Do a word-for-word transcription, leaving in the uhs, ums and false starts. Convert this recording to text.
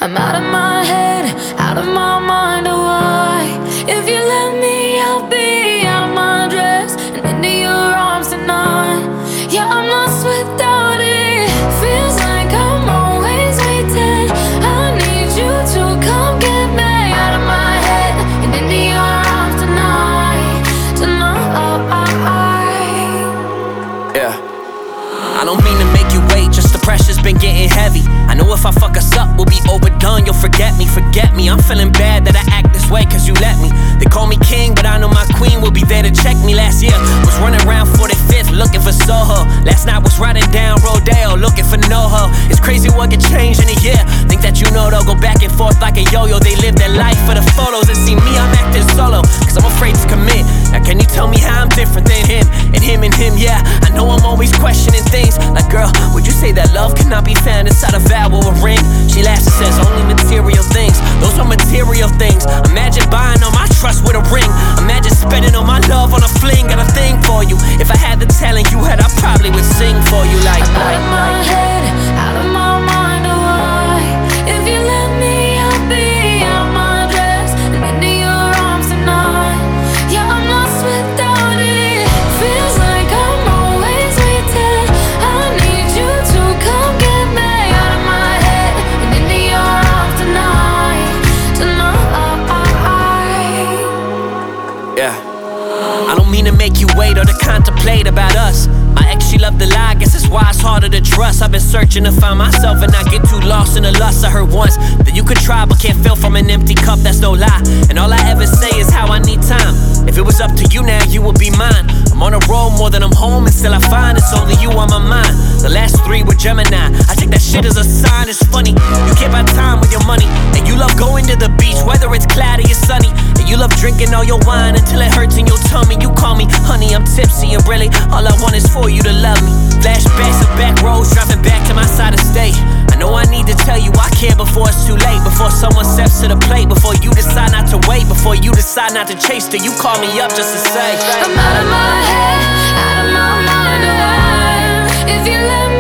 I'm out of my head, out of my mind, oh why? If you let me, I'll be out of my dress and into your arms tonight. Yeah, I'm lost without it. Feels like I'm always waiting. I need you to come get me out of my head and into your arms tonight. Tonight. Yeah. I don't mean to make you wait, just the pressure's been getting heavy. I know if I fuck us up, we'll be overdone. You'll forget me, forget me. I'm feeling bad that I act this way, cause you let me. They call me king, but I know my queen will be there to check me. Last year, was running around forty-fifth, looking for Soho. Last night was riding down Rodeo, looking for NoHo. It's crazy what can change in a year. Think that you know they'll go back and forth like a yo-yo. They live their life for the photos and see me, I'm acting solo, cause I'm afraid to commit. Now can you tell me how I'm different than him? And him and him, yeah. I know I'm always questioning things. Like, girl, would you say that love cannot be found inside a vow or a ring? She laughs and says only material things. Those are material things. Imagine buying all my trust with a ring. Imagine spending all my love on a fling. Got a thing for you. If I had the talent you had, I probably would sing for you like I'm out of my head, out of my mind, oh why? If you let me, I'll be out of my dress and into your arms tonight. Yeah, I'm lost without it. Feels like I'm always waiting. I need you to come get me out of my head and into your arms tonight. Tonight. Yeah. I don't mean to make you wait or to contemplate about us. My ex, she loved to lie, guess that's why it's harder to trust. I've been searching to find myself and not get too lost in the lust. I heard once that you could try but can't fill from an empty cup, that's no lie. And all I ever say is how I need time. If it was up to you now, you would be mine. I'm on a road more than I'm home, and still I find it's only you on my mind. The last three were Gemini, I take that shit as a sign. It's funny, you can't buy time with your money. And you love going to the beach, whether it's cloudy or sunny. And you love drinking all your wine until it hurts in your tummy. You call me honey, I'm tipsy, and really all I want is for you to love me. Flashbacks of back roads, driving back to my side of state. I know I need to tell you I care before it's too late. Before someone steps to the plate, before you decide not to wait, before you decide not to chase, till you call me up just to say I'm out of my head, out of my mind, oh why? If you let